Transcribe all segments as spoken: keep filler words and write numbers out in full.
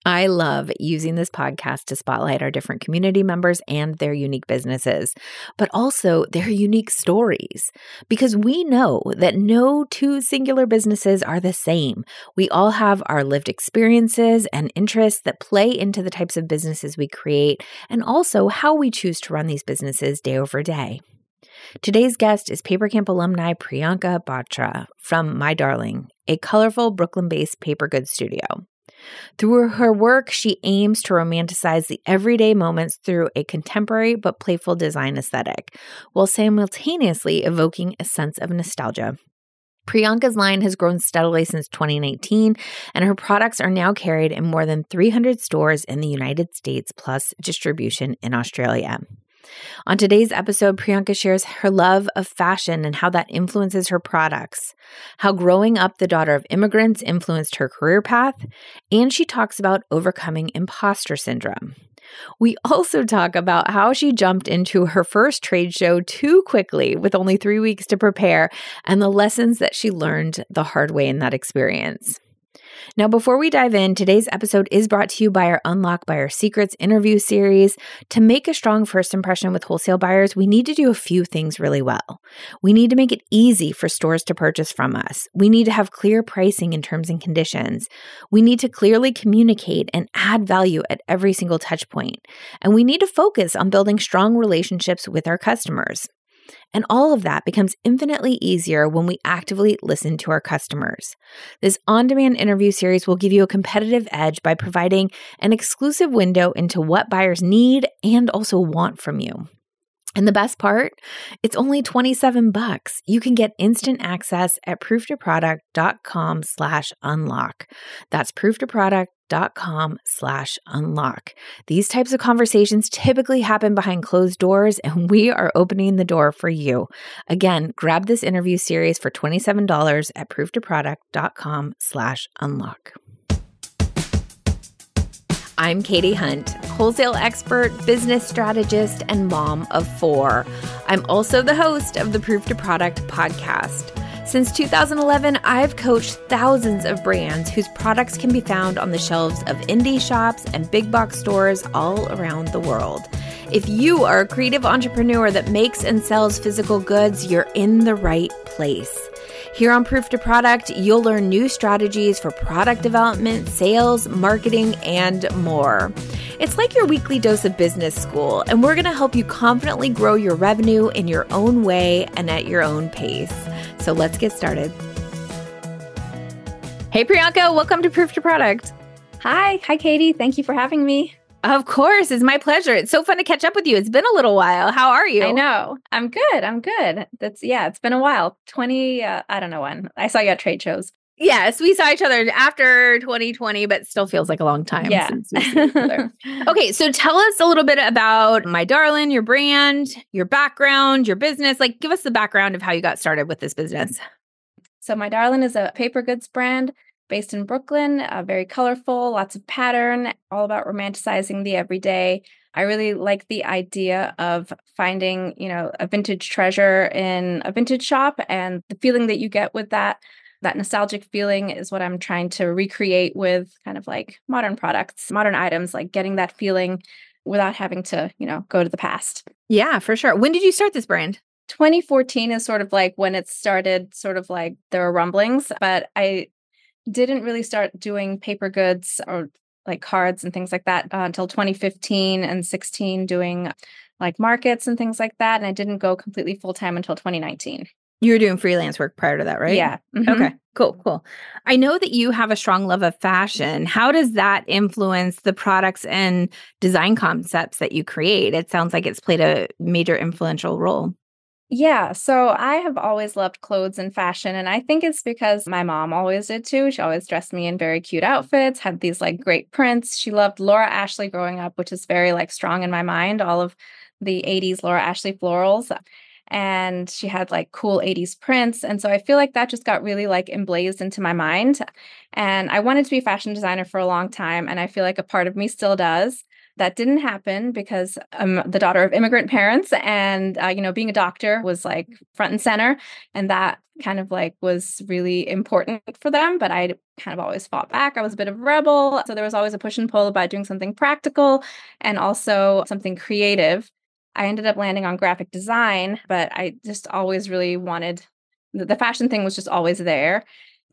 I love using this podcast to spotlight our different community members and their unique businesses, but also their unique stories, because we know that no two singular businesses are the same. We all have our lived experiences and interests that play into the types of businesses we create, and also how we choose to run these businesses day over day. Today's guest is Paper Camp alumni Priyanka Batra from My Darling, a colorful Brooklyn-based paper goods studio. Through her work, she aims to romanticize the everyday moments through a contemporary but playful design aesthetic, while simultaneously evoking a sense of nostalgia. Priyanka's line has grown steadily since twenty nineteen, and her products are now carried in more than three hundred stores in the United States, plus distribution in Australia. On today's episode, Priyanka shares her love of fashion and how that influences her products, how growing up the daughter of immigrants influenced her career path, and she talks about overcoming imposter syndrome. We also talk about how she jumped into her first trade show too quickly with only three weeks to prepare, and the lessons that she learned the hard way in that experience. Now, before we dive in, today's episode is brought to you by our Unlock Buyer Secrets interview series. To make a strong first impression with wholesale buyers, we need to do a few things really well. We need to make it easy for stores to purchase from us. We need to have clear pricing and terms and conditions. We need to clearly communicate and add value at every single touch point. And we need to focus on building strong relationships with our customers. And all of that becomes infinitely easier when we actively listen to our customers. This on-demand interview series will give you a competitive edge by providing an exclusive window into what buyers need and also want from you. And the best part, it's only twenty-seven bucks. You can get instant access at prooftoproduct.com slash unlock. That's prooftoproduct.com slash unlock. These types of conversations typically happen behind closed doors, and we are opening the door for you. Again, grab this interview series for twenty-seven dollars at prooftoproduct.com slash unlock. I'm Katie Hunt, wholesale expert, business strategist, and mom of four. I'm also the host of the Proof to Product podcast. Since two thousand eleven, I've coached thousands of brands whose products can be found on the shelves of indie shops and big box stores all around the world. If you are a creative entrepreneur that makes and sells physical goods, you're in the right place. Here on Proof to Product, you'll learn new strategies for product development, sales, marketing, and more. It's like your weekly dose of business school, and we're going to help you confidently grow your revenue in your own way and at your own pace. So let's get started. Hey, Priyanka, welcome to Proof to Product. Hi. Hi, Katie. Thank you for having me. Of course. It's my pleasure. It's so fun to catch up with you. It's been a little while. How are you? I know. I'm good. I'm good. That's, yeah, it's been a while. twenty, uh, I don't know when. I saw you at trade shows. Yes, we saw each other after twenty twenty, but still feels like a long time yeah. since we saw each other. Okay, so tell us a little bit about My Darling, your brand, your background, your business. Like, give us the background of how you got started with this business. So My Darling is a paper goods brand based in Brooklyn, uh, very colorful, lots of pattern, all about romanticizing the everyday. I really like the idea of finding, you know, a vintage treasure in a vintage shop, and the feeling that you get with that, that nostalgic feeling is what I'm trying to recreate with kind of like modern products, modern items, like getting that feeling without having to, you know, go to the past. Yeah, for sure. When did you start this brand? twenty fourteen is sort of like when it started, sort of like there were rumblings, but I didn't really start doing paper goods or like cards and things like that uh, until twenty fifteen and sixteen, doing like markets and things like that. And I didn't go completely full time until twenty nineteen. You were doing freelance work prior to that, right? Yeah. Mm-hmm. Okay, cool, cool. I know that you have a strong love of fashion. How does that influence the products and design concepts that you create? It sounds like it's played a major influential role. Yeah, so I have always loved clothes and fashion, and I think it's because my mom always did too. She always dressed me in very cute outfits, had these like great prints. She loved Laura Ashley growing up, which is very like strong in my mind, all of the eighties Laura Ashley florals. and she had like cool eighties prints. And so I feel like that just got really like emblazed into my mind. And I wanted to be a fashion designer for a long time. And I feel like a part of me still does. That didn't happen because I'm the daughter of immigrant parents, and uh, you know, being a doctor was like front and center, and that kind of like was really important for them. But I kind of always fought back. I was a bit of a rebel, so there was always a push and pull about doing something practical and also something creative. I ended up landing on graphic design, but I just always really wanted the, the fashion thing was just always there.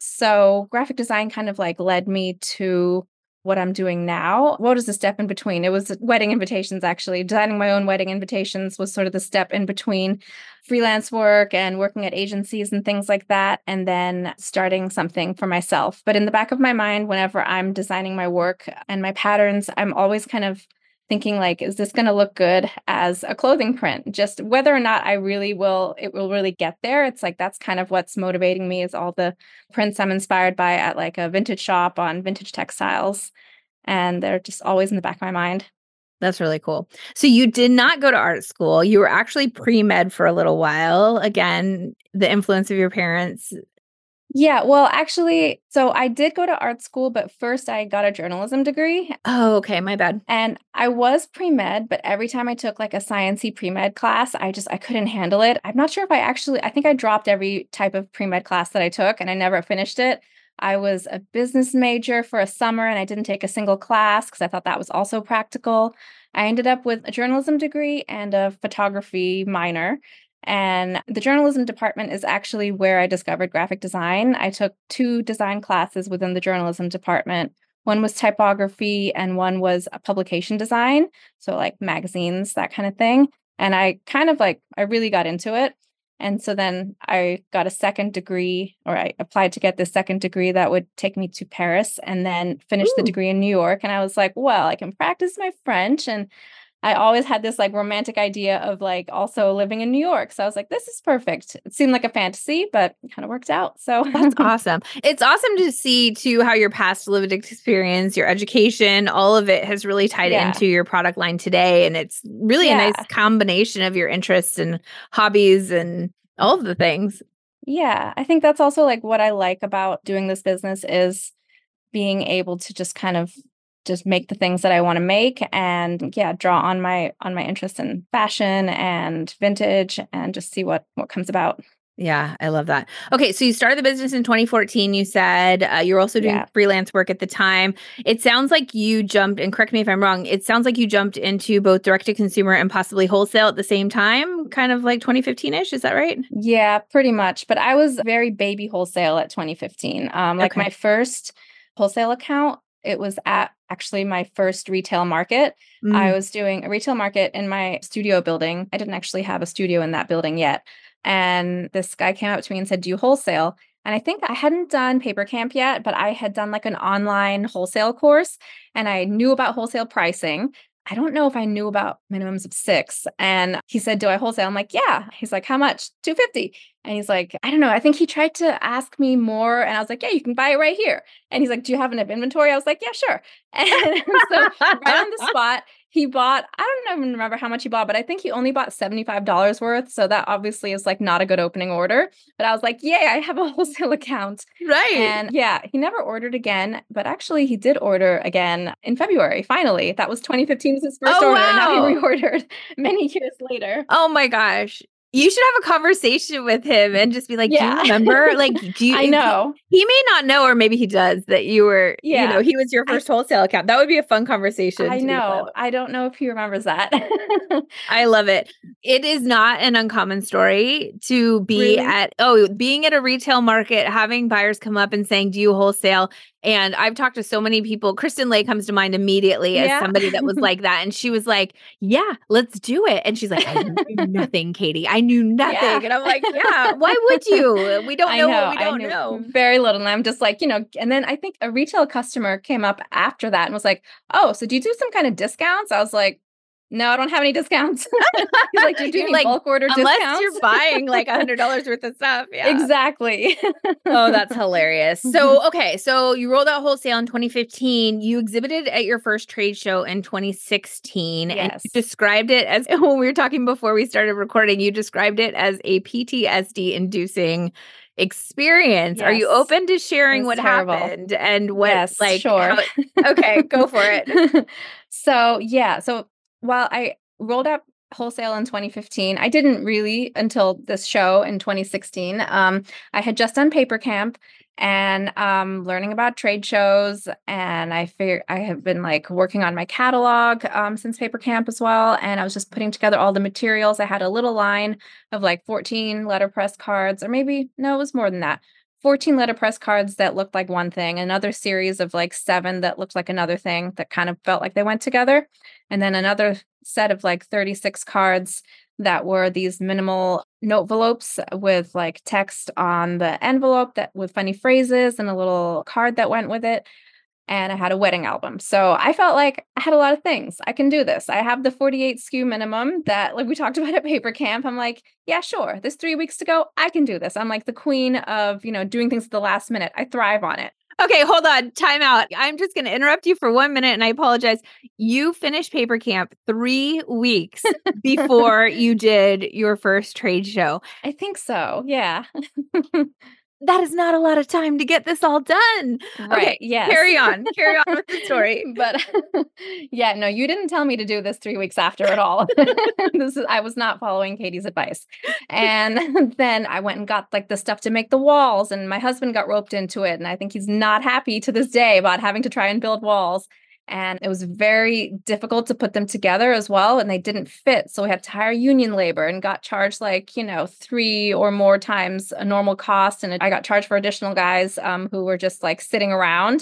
So graphic design kind of like led me to what I'm doing now. What was the step in between? It was wedding invitations, actually. Designing my own wedding invitations was sort of the step in between freelance work and working at agencies and things like that, and then starting something for myself. But in the back of my mind, whenever I'm designing my work and my patterns, I'm always kind of thinking like, is this going to look good as a clothing print? Just whether or not I really will, it will really get there. It's like, that's kind of what's motivating me is all the prints I'm inspired by at like a vintage shop on vintage textiles. And they're just always in the back of my mind. That's really cool. So you did not go to art school. You were actually pre-med for a little while. Again, the influence of your parents. Yeah, well, actually, so I did go to art school, but first I got a journalism degree. Oh, okay. My bad. And I was pre-med, but every time I took like a sciencey pre-med class, I just, I couldn't handle it. I'm not sure if I actually, I think I dropped every type of pre-med class that I took and I never finished it. I was a business major for a summer and I didn't take a single class because I thought that was also practical. I ended up with a journalism degree and a photography minor. And the journalism department is actually where I discovered graphic design. I took two design classes within the journalism department. One was typography and one was a publication design. So like magazines, that kind of thing. And I kind of like, I really got into it. And so then I got a second degree, or I applied to get this second degree that would take me to Paris and then finish Ooh. the degree in New York. And I was like, well, I can practice my French. And I always had this like romantic idea of like also living in New York. So I was like, this is perfect. It seemed like a fantasy, but it kind of worked out. So that's awesome. It's awesome to see too how your past lived experience, your education, all of it has really tied yeah. into your product line today. And it's really yeah. a nice combination of your interests and hobbies and all of the things. Yeah. I think that's also like what I like about doing this business is being able to just kind of just make the things that I want to make and yeah, draw on my on my interest in fashion and vintage and just see what what comes about. Yeah, I love that. Okay, so you started the business in twenty fourteen, you said. Uh, you were also doing yeah. freelance work at the time. It sounds like you jumped, and correct me if I'm wrong, it sounds like you jumped into both direct-to-consumer and possibly wholesale at the same time, kind of like twenty fifteen-ish, is that right? Yeah, pretty much. But I was very baby wholesale at twenty fifteen. Um, like okay. my first wholesale account, it was at actually my first retail market. Mm. I was doing a retail market in my studio building. I didn't actually have a studio in that building yet. And this guy came up to me and said, do you wholesale? And I think I hadn't done Paper Camp yet, but I had done like an online wholesale course and I knew about wholesale pricing. I don't know if I knew about minimums of six. And he said, do I wholesale? I'm like, yeah. He's like, how much? two hundred fifty dollars. And he's like, I don't know. I think he tried to ask me more. And I was like, yeah, you can buy it right here. And he's like, do you have enough inventory? I was like, yeah, sure. And so right on the spot, he bought, I don't even remember how much he bought, but I think he only bought seventy-five dollars worth. So that obviously is like not a good opening order. But I was like, yay, I have a wholesale account. Right. And yeah, he never ordered again, but actually he did order again in February. Finally, that was twenty fifteen was his first oh, order. Wow. And now he reordered many years later. Oh my gosh. You should have a conversation with him and just be like, yeah. do you remember? Like, do you? I know. He, he may not know, or maybe he does, that you were, yeah. you know, he was your first I, wholesale account. That would be a fun conversation. I know. I don't know if he remembers that. I love it. It is not an uncommon story to be really? at, oh, being at a retail market, having buyers come up and saying, do you wholesale? And I've talked to so many people. Kristen Lay comes to mind immediately yeah. as somebody that was like that. And she was like, yeah, let's do it. And she's like, I knew nothing, Katie. I knew nothing. Yeah. And I'm like, yeah, why would you? We don't know, know what we don't know. Very little. And I'm just like, you know, and then I think a retail customer came up after that and was like, oh, so do you do some kind of discounts? I was like, no, I don't have any discounts. He's like, "Do you do You're any like, bulk order unless discounts?" you're buying like a hundred dollars worth of stuff. Yeah. Exactly. Oh, that's hilarious. So, okay. So you rolled out wholesale in twenty fifteen. You exhibited at your first trade show in twenty sixteen. And you Yes. described it as, when we were talking before we started recording, you described it as a P T S D inducing experience. Are you Yes. open to It sharing was what terrible. happened and what, Yes, like, sure. how it, okay, go for it. So, yeah. So while I rolled out wholesale in twenty fifteen, I didn't really until this show in twenty sixteen. Um, I had just done Paper Camp and um, learning about trade shows, and I figured I have been like working on my catalog um, since Paper Camp as well. And I was just putting together all the materials. I had a little line of like fourteen letterpress cards, or maybe no, it was more than that. fourteen letterpress cards that looked like one thing, another series of like seven that looked like another thing that kind of felt like they went together, and then another set of like thirty-six cards that were these minimal note envelopes with like text on the envelope that with funny phrases and a little card that went with it. And I had a wedding album. So I felt like I had a lot of things. I can do this. I have the forty-eight S K U minimum that like we talked about at Paper Camp. I'm like, yeah, sure. There's three weeks to go. I can do this. I'm like the queen of, you know, doing things at the last minute. I thrive on it. Okay, hold on. Time out. I'm just going to interrupt you for one minute and I apologize. You finished Paper Camp three weeks before you did your first trade show. I think so. Yeah. That is not a lot of time to get this all done. Right. Okay, Yes. carry on. Carry on with the story. But yeah, no, you didn't tell me to do this three weeks after at all. This is I was not following Katie's advice. And then I went and got like the stuff to make the walls, and my husband got roped into it. And I think he's not happy to this day about having to try and build walls. And it was very difficult to put them together as well. And they didn't fit. So we had to hire union labor and got charged like, you know, three or more times a normal cost. And I got charged for additional guys um, who were just like sitting around.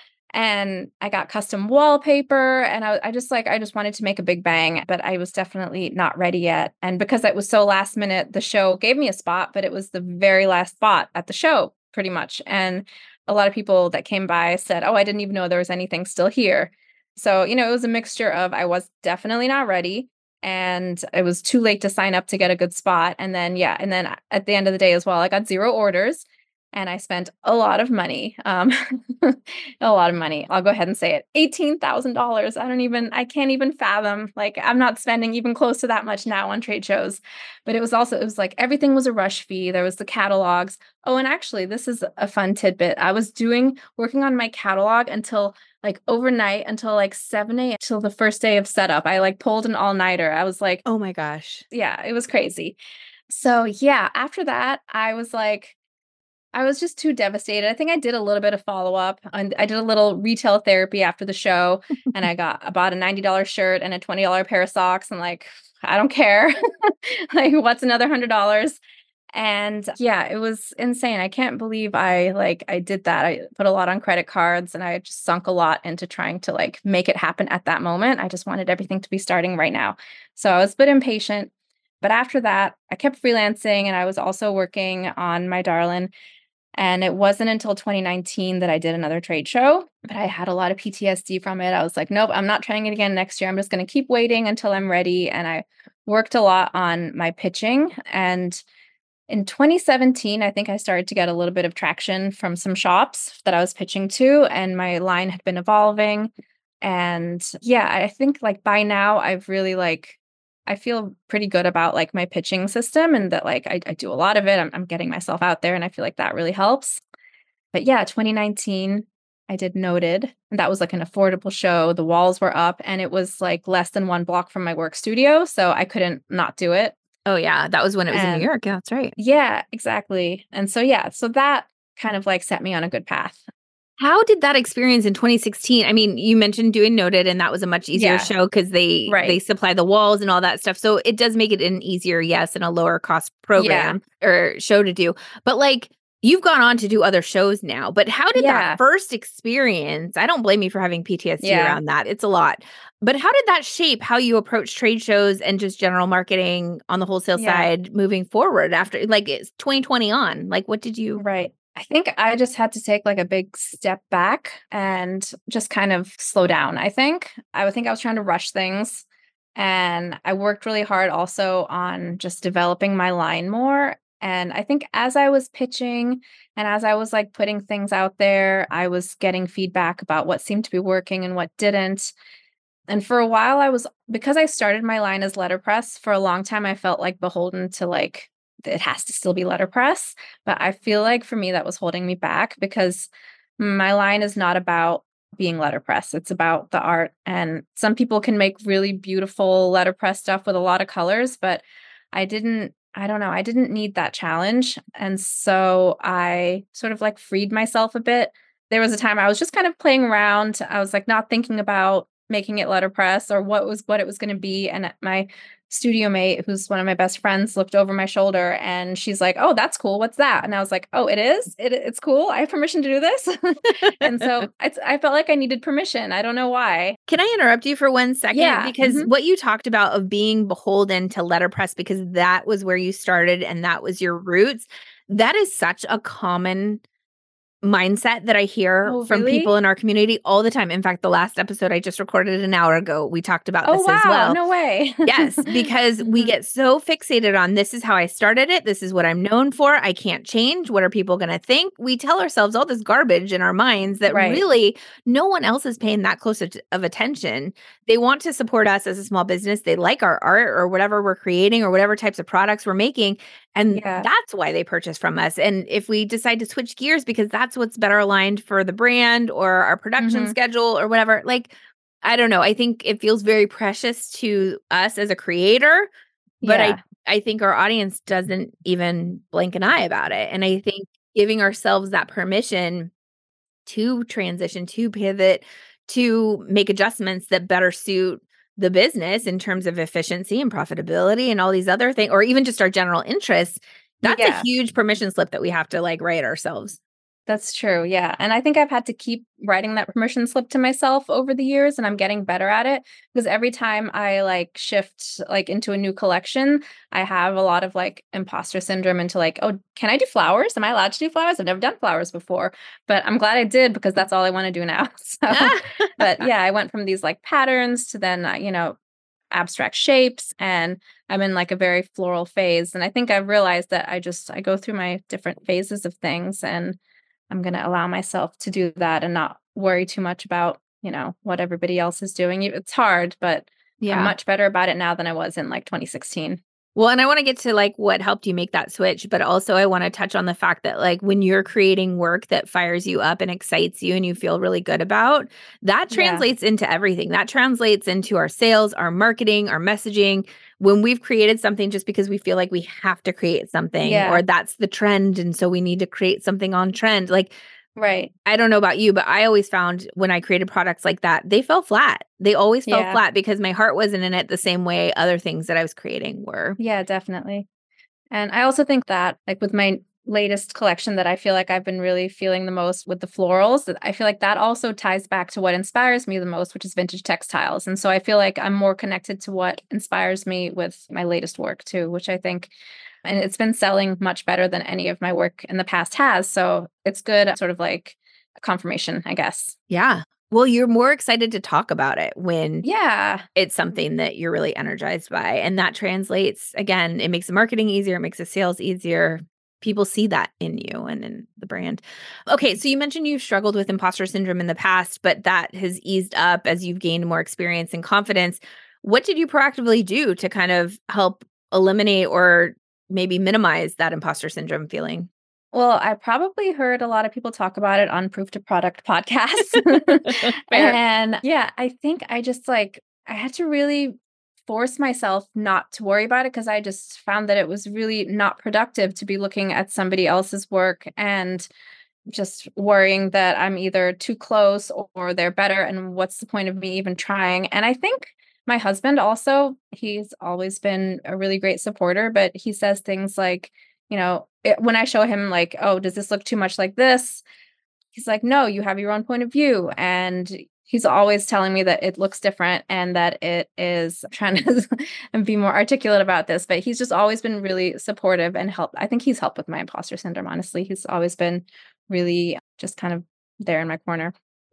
And I got custom wallpaper. And I, I just like, I just wanted to make a big bang, but I was definitely not ready yet. And because it was so last minute, the show gave me a spot, but it was the very last spot at the show pretty much. And a lot of people that came by said, oh, I didn't even know there was anything still here. So, you know, it was a mixture of I was definitely not ready and it was too late to sign up to get a good spot. And then, yeah. And then at the end of the day as well, I got zero orders and I spent a lot of money. Um, a lot of money. I'll go ahead and say it. eighteen thousand dollars. I don't even, I can't even fathom. Like, I'm not spending even close to that much now on trade shows. But it was also, it was like everything was a rush fee. There was the catalogs. Oh, and actually, this is a fun tidbit. I was doing, working on my catalog until like overnight, until like seven a.m. till the first day of setup. I like pulled an all-nighter. I was like, oh my gosh. Yeah, it was crazy. So yeah, after that, I was like, I was just too devastated. I think I did a little bit of follow-up and I did a little retail therapy after the show and I got, I bought a ninety dollars shirt and a twenty dollars pair of socks and like, I don't care. Like what's another one hundred dollars? And yeah, it was insane. I can't believe I like, I did that. I put a lot on credit cards and I just sunk a lot into trying to like make it happen at that moment. I just wanted everything to be starting right now. So I was a bit impatient. But after that, I kept freelancing and I was also working on my Darlin. And it wasn't until twenty nineteen that I did another trade show, but I had a lot of P T S D from it. I was like, nope, I'm not trying it again next year. I'm just going to keep waiting until I'm ready. And I worked a lot on my pitching. And in twenty seventeen, I think I started to get a little bit of traction from some shops that I was pitching to, and my line had been evolving. And yeah, I think like by now I've really like I feel pretty good about like my pitching system and that like I, I do a lot of it. I'm, I'm getting myself out there and I feel like that really helps. But yeah, twenty nineteen, I did Noted and that was like an affordable show. The walls were up and it was like less than one block from my work studio. So I couldn't not do it. Oh yeah. That was when it was and, in New York. Yeah, that's right. Yeah, exactly. And so, yeah, so that kind of like set me on a good path. How did that experience in twenty sixteen? I mean, you mentioned doing Noted and that was a much easier Yeah. show because they Right. they supply the walls and all that stuff. So it does make it an easier, yes, and a lower cost program or show to do. But like you've gone on to do other shows now. But how did Yeah. that first experience? I don't blame you for having P T S D Yeah. around that. It's a lot. But how did that shape how you approach trade shows and just general marketing on the wholesale Yeah. side moving forward after like it's twenty twenty on? Like what did you Right. I think I just had to take like a big step back and just kind of slow down. I think I would think I was trying to rush things And I worked really hard also on just developing my line more. And I think as I was pitching and as I was like putting things out there, I was getting feedback about what seemed to be working and what didn't. And for a while, I was, because I started my line as letterpress, for a long time, I felt like beholden to like, it has to still be letterpress. But I feel like for me, that was holding me back because my line is not about being letterpress. It's about the art. And some people can make really beautiful letterpress stuff with a lot of colors, but I didn't, I don't know, I didn't need that challenge. And so I sort of like freed myself a bit. There was a time I was just kind of playing around. I was like not thinking about making it letterpress or what was what it was going to be. And my studio mate, who's one of my best friends, looked over my shoulder and she's like, "Oh, that's cool. What's that?" And I was like, "Oh, it is. It, it's cool. I have permission to do this." And so I, I felt like I needed permission. I don't know why. Can I interrupt you for one second? Yeah. Because Mhm. what you talked about of being beholden to letterpress because that was where you started and that was your roots, that is such a common mindset that I hear Oh, from really? people in our community all the time. In fact, the last episode I just recorded an hour ago, we talked about Oh, this as wow. well. No way. Yes, because we Mhm. get so fixated on this is how I started it. This is what I'm known for. I can't change. What are people going to think? We tell ourselves all this garbage in our minds that Right. really no one else is paying that close of of attention. They want to support us as a small business. They like our art or whatever we're creating or whatever types of products we're making. And Yeah. that's why they purchase from us. And if we decide to switch gears because that's what's better aligned for the brand or our production Mhm. schedule or whatever, like, I don't know. I think it feels very precious to us as a creator, but I Yeah. I think our audience doesn't even blink an eye about it. And I think giving ourselves that permission to transition, to pivot, to make adjustments that better suit the business in terms of efficiency and profitability and all these other things, or even just our general interests, that's a Yeah. huge permission slip that we have to like write ourselves. That's true. Yeah. And I think I've had to keep writing that permission slip to myself over the years and I'm getting better at it because every time I like shift like into a new collection, I have a lot of like imposter syndrome into like, "Oh, can I do flowers? Am I allowed to do flowers? I've never done flowers before." But I'm glad I did because that's all I want to do now. So, but yeah, I went from these like patterns to then, uh, you know, abstract shapes and I'm in like a very floral phase and I think I've realized that I just I go through my different phases of things and I'm going to allow myself to do that and not worry too much about, you know, what everybody else is doing. It's hard, but I'm Yeah. much better about it now than I was in like twenty sixteen. Well, and I want to get to like what helped you make that switch, but also I want to touch on the fact that like when you're creating work that fires you up and excites you and you feel really good about, that Yeah. translates into everything. That translates into our sales, our marketing, our messaging. When we've created something just because we feel like we have to create something Yeah. or that's the trend and so we need to create something on trend, like Right. I don't know about you, but I always found when I created products like that, they fell flat. They always fell Yeah. flat because my heart wasn't in it the same way other things that I was creating were. Yeah, definitely. And I also think that like with my latest collection that I feel like I've been really feeling the most with the florals, that I feel like that also ties back to what inspires me the most, which is vintage textiles. And so I feel like I'm more connected to what inspires me with my latest work too, which I think and it's been selling much better than any of my work in the past has. So it's good, sort of like a confirmation, I guess. Yeah. Well, you're more excited to talk about it when Yeah. it's something that you're really energized by. And that translates, again, it makes the marketing easier, it makes the sales easier. People see that in you and in the brand. Okay, so you mentioned you've struggled with imposter syndrome in the past, but that has eased up as you've gained more experience and confidence. What did you proactively do to kind of help eliminate or maybe minimize that imposter syndrome feeling? Well, I probably heard a lot of people talk about it on Proof to Product podcasts. Fair. And yeah, I think I just like, I had to really force myself not to worry about it because I just found that it was really not productive to be looking at somebody else's work and just worrying that I'm either too close or they're better. And what's the point of me even trying? And I think my husband also, he's always been a really great supporter, but he says things like, you know, it, when I show him like, "Oh, does this look too much like this?" He's like, "No, you have your own point of view." And he's always telling me that it looks different and that it is trying to be more articulate about this. But he's just always been really supportive and help. I think he's helped with my imposter syndrome, honestly. He's always been really just kind of there in my corner.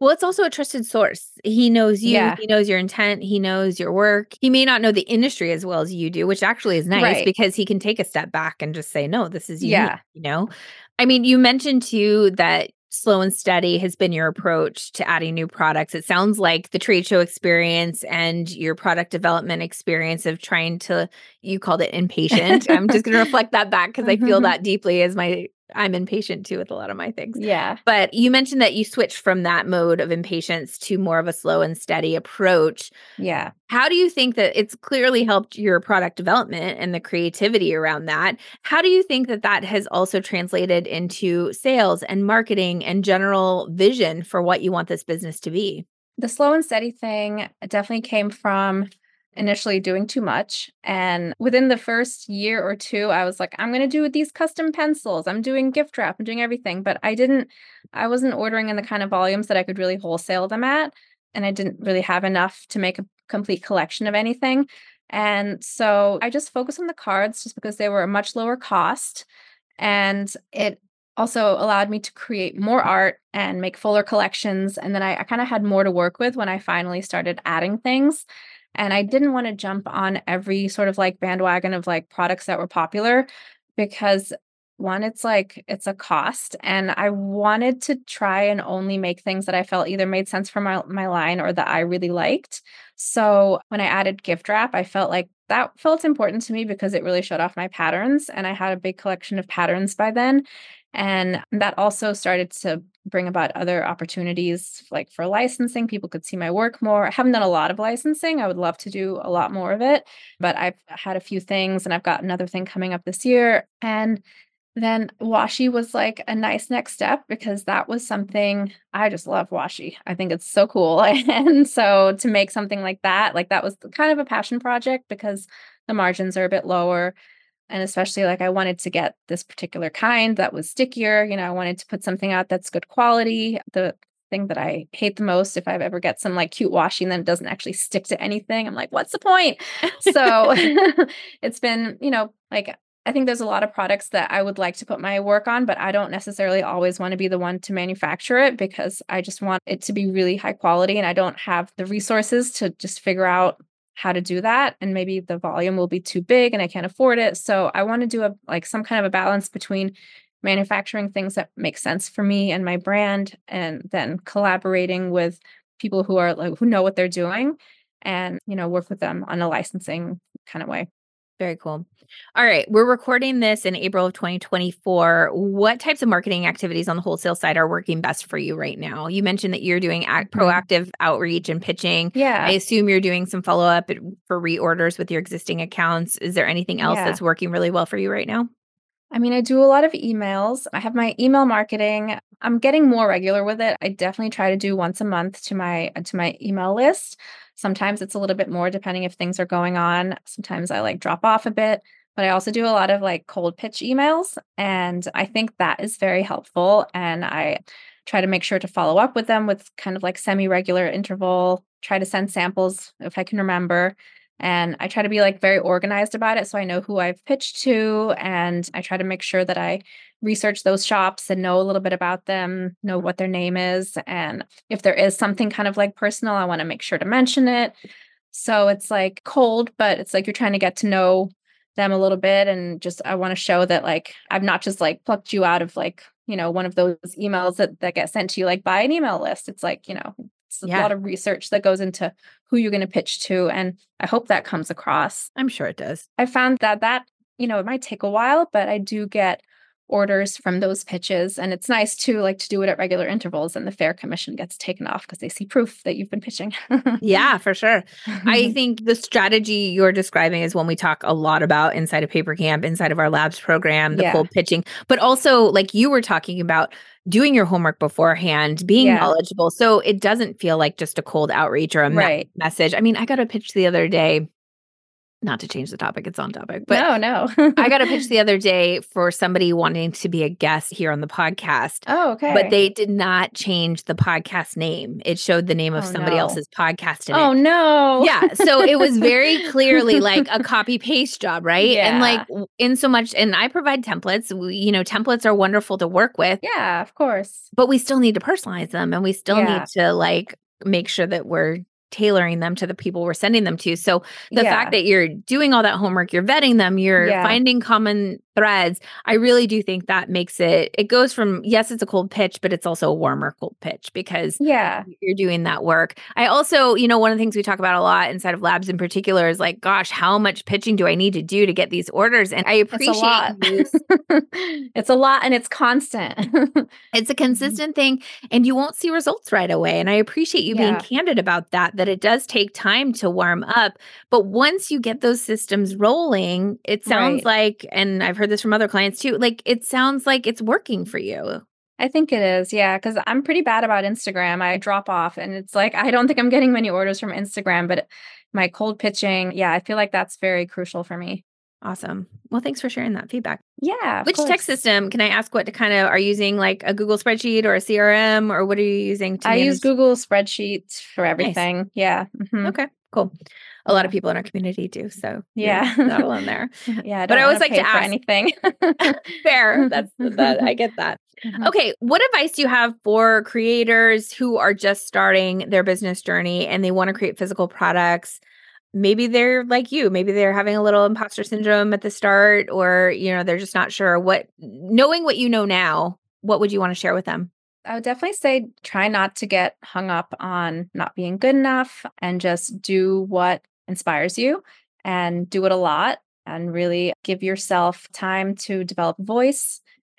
Well, it's also a trusted source. He knows you, Yeah. he knows your intent, he knows your work. He may not know the industry as well as you do, which actually is nice Right. because he can take a step back and just say, no, this is unique, Yeah. you know? I mean, you mentioned too that slow and steady has been your approach to adding new products. It sounds like the trade show experience and your product development experience of trying to, you called it impatient. I'm just going to reflect that back because I feel that deeply as my, I'm impatient too with a lot of my things. Yeah. But you mentioned that you switched from that mode of impatience to more of a slow and steady approach. Yeah. How do you think that it's clearly helped your product development and the creativity around that? How do you think that that has also translated into sales and marketing and general vision for what you want this business to be? The slow and steady thing definitely came from initially doing too much. And within the first year or two, I was like, I'm going to do these custom pencils. I'm doing gift wrap. I'm doing everything. But I didn't, I wasn't ordering in the kind of volumes that I could really wholesale them at. And I didn't really have enough to make a complete collection of anything. And so I just focused on the cards just because they were a much lower cost. And it also allowed me to create more art and make fuller collections. And then I, I kind of had more to work with when I finally started adding things. And I didn't want to jump on every sort of like bandwagon of like products that were popular because one, it's like it's a cost. And I wanted to try and only make things that I felt either made sense for my, my line or that I really liked. So when I added gift wrap, I felt like that felt important to me because it really showed off my patterns. And I had a big collection of patterns by then. And that also started to bring about other opportunities like for licensing. People could see my work more. I haven't done a lot of licensing. I would love to do a lot more of it, but I've had a few things and I've got another thing coming up this year. And then washi was like a nice next step because that was something I just love washi. I think it's so cool. And so to make something like that, like that was kind of a passion project because the margins are a bit lower. And especially like I wanted to get this particular kind that was stickier. You know, I wanted to put something out that's good quality. The thing that I hate the most, if I've ever get some like cute washi and then it doesn't actually stick to anything, I'm like, what's the point? So it's been, you know, like I think there's a lot of products that I would like to put my work on, but I don't necessarily always want to be the one to manufacture it because I just want it to be really high quality and I don't have the resources to just figure out how to do that. And maybe the volume will be too big and I can't afford it. So I want to do a like some kind of a balance between manufacturing things that make sense for me and my brand and then collaborating with people who are like who know what they're doing and, you know, work with them on a licensing kind of way. Very cool. All right. We're recording this in April of twenty twenty-four. What types of marketing activities on the wholesale side are working best for you right now? You mentioned that you're doing act, Mhm. proactive outreach and pitching. I Yeah. assume you're doing some follow up for reorders with your existing accounts. Is there anything else Yeah. that's working really well for you right now? I mean, I do a lot of emails. I have my email marketing. I'm getting more regular with it. I definitely try to do once a month to my to my email list. Sometimes it's a little bit more depending if things are going on. Sometimes I like drop off a bit, but I also do a lot of like cold pitch emails and I think that is very helpful and I try to make sure to follow up with them with kind of like semi-regular interval, try to send samples if I can remember. And I try to be like very organized about it so I know who I've pitched to and I try to make sure that I research those shops and know a little bit about them, know what their name is. And if there is something kind of like personal, I want to make sure to mention it. So it's like cold, but it's like you're trying to get to know them a little bit. And just I want to show that like I've not just like plucked you out of like, you know, one of those emails that, that get sent to you like by an email list. It's like, you know, it's a Yeah. lot of research that goes into who you're going to pitch to. And I hope that comes across. I'm sure it does. I found that that, you know, it might take a while, but I do get orders from those pitches. And it's nice too, like to do it at regular intervals and the fair commission gets taken off because they see proof that you've been pitching. Yeah, for sure. I think the strategy you're describing is one we talk a lot about inside of Paper Camp, inside of our labs program, the Yeah. cold pitching, but also like you were talking about doing your homework beforehand, being Yeah. knowledgeable. So it doesn't feel like just a cold outreach or a me- Right. message. I mean, I got a pitch the other day not to change the topic, it's on topic, but no, no. I got a pitch the other day for somebody wanting to be a guest here on the podcast. Oh, okay. But they did not change the podcast name. It showed the name of Oh, somebody no. else's podcast in Oh, it. no. Yeah. So it was very clearly like a copy paste job, right? Yeah. And like w- in so much, and I provide templates. We, you know, templates are wonderful to work with, Yeah, of course. but we still need to personalize them and we still Yeah. need to like make sure that we're tailoring them to the people we're sending them to. So the Yeah. fact that you're doing all that homework, you're vetting them, you're Yeah. finding common threads, I really do think that makes it, it goes from, yes, it's a cold pitch, but it's also a warmer cold pitch because Yeah. you're doing that work. I also, you know, one of the things we talk about a lot inside of Labs in particular is like, gosh, how much pitching do I need to do to get these orders? And I It's a appreciate lot. you. It's a lot and it's constant. It's a consistent thing and you won't see results right away. And I appreciate you being Yeah. candid about that, that it does take time to warm up. But once you get those systems rolling, it sounds Right. like, and I've heard this from other clients too, like it sounds like it's working for you. I think it is. Yeah. Cause I'm pretty bad about Instagram. I drop off and it's like, I don't think I'm getting many orders from Instagram, but my cold pitching, yeah, I feel like that's very crucial for me. Awesome. Well, thanks for sharing that feedback. Yeah. of Which tech course. system, can I ask what to kind of are you using, like a Google spreadsheet or a C R M, or what are you using to I manage? use Google Spreadsheets for everything. Yeah. mhm. Okay, cool. A lot of Yeah. people in our community do. So Yeah. you're not alone there. Yeah. I But don't I always wanna like to pay for ask- anything. Fair. That's that. I get that. Mhm. Okay. What advice do you have for creators who are just starting their business journey and they want to create physical products? Maybe they're like you, maybe they're having a little imposter syndrome at the start, or, you know, they're just not sure what, knowing what you know now, what would you want to share with them? I would definitely say try not to get hung up on not being good enough and just do what inspires you and do it a lot and really give yourself time to develop a voice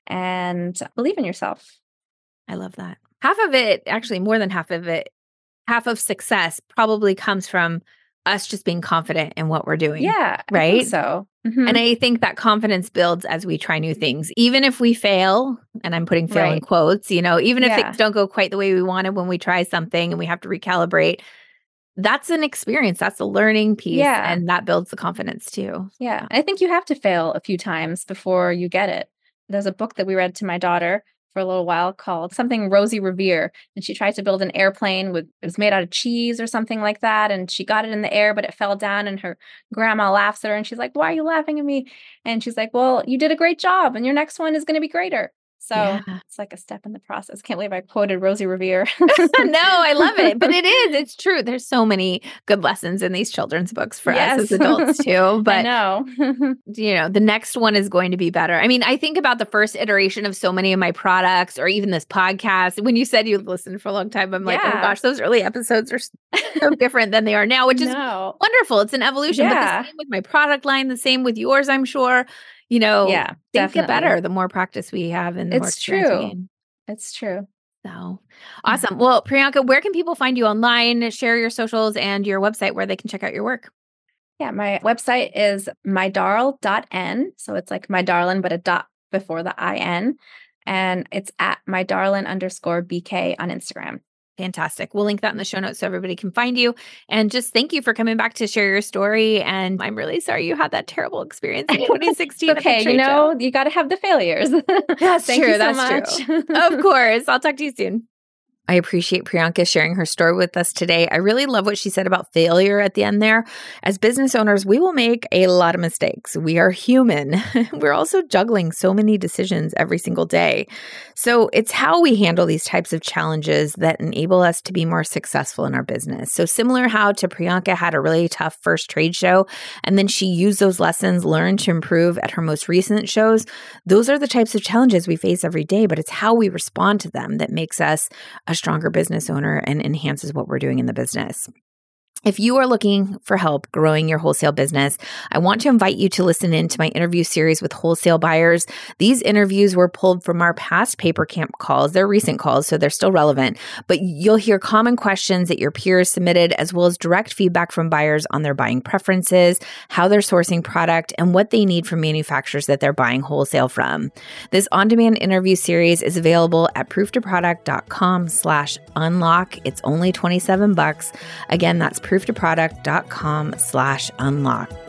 and believe in yourself. I love that. Half of it, actually more than half of it, half of success probably comes from us just being confident in what we're doing. Yeah, I right? think so. Mhm. And I think that confidence builds as we try new things. Even if we fail, and I'm putting fail in Right. quotes, you know, even if Yeah. things don't go quite the way we wanted when we try something and we have to recalibrate, that's an experience. That's a learning piece. Yeah. And that builds the confidence too. Yeah. I think you have to fail a few times before you get it. There's a book that we read to my daughter for a little while called something Rosie Revere. And she tried to build an airplane with, it was made out of cheese or something like that. And she got it in the air, but it fell down and her grandma laughs at her and she's like, "Why are you laughing at me?" And she's like, "Well, you did a great job and your next one is going to be greater." So Yeah. it's like a step in the process. Can't believe I quoted Rosie Revere. No, I love it. But it is, it's true. There's so many good lessons in these children's books for Yes. us as adults too. I But know. you know, the next one is going to be better. I mean, I think about the first iteration of so many of my products or even this podcast. When you said you've listened for a long time, I'm like, oh Yeah. gosh, those early episodes are so different than they are now, which is No. wonderful. It's an evolution. Yeah. But the same with my product line, the same with yours, I'm sure. You know, Yeah, things get definitely. better the more practice we have and the more It's experience we true. gain. It's true. So awesome. Well, Priyanka, where can people find you online? Share your socials and your website where they can check out your work. Yeah, my website is mydarl dot n. So it's like my darling, but a dot before the I N. And it's at mydarlin underscore B K on Instagram. Fantastic. We'll link that in the show notes so everybody can find you. And just thank you for coming back to share your story. And I'm really sorry you had that terrible experience in twenty sixteen. at the Okay, you trade know, show. you got to have the failures. That's Thank true. you so That's much. true. Of course. I'll talk to you soon. I appreciate Priyanka sharing her story with us today. I really love what she said about failure at the end there. As business owners, we will make a lot of mistakes. We are human. We're also juggling so many decisions every single day. So it's how we handle these types of challenges that enable us to be more successful in our business. So similar how to Priyanka had a really tough first trade show, and then she used those lessons learned to improve at her most recent shows. Those are the types of challenges we face every day, but it's how we respond to them that makes us a stronger business owner and enhances what we're doing in the business. If you are looking for help growing your wholesale business, I want to invite you to listen in to my interview series with wholesale buyers. These interviews were pulled from our past Paper Camp calls. They're recent calls, so they're still relevant, but you'll hear common questions that your peers submitted, as well as direct feedback from buyers on their buying preferences, how they're sourcing product, and what they need from manufacturers that they're buying wholesale from. This on-demand interview series is available at prooftoproduct.com slash unlock. It's only twenty-seven bucks. Again, that's prooftoproduct.com slash unlock.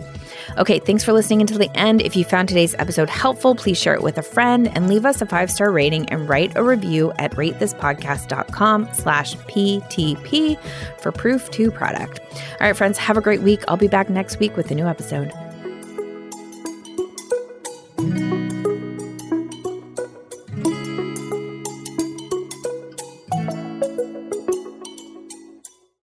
Okay, thanks for listening until the end. If you found today's episode helpful, please share it with a friend and leave us a five-star rating and write a review at ratethispodcast.com slash PTP for proof to product. All right, friends, have a great week. I'll be back next week with a new episode.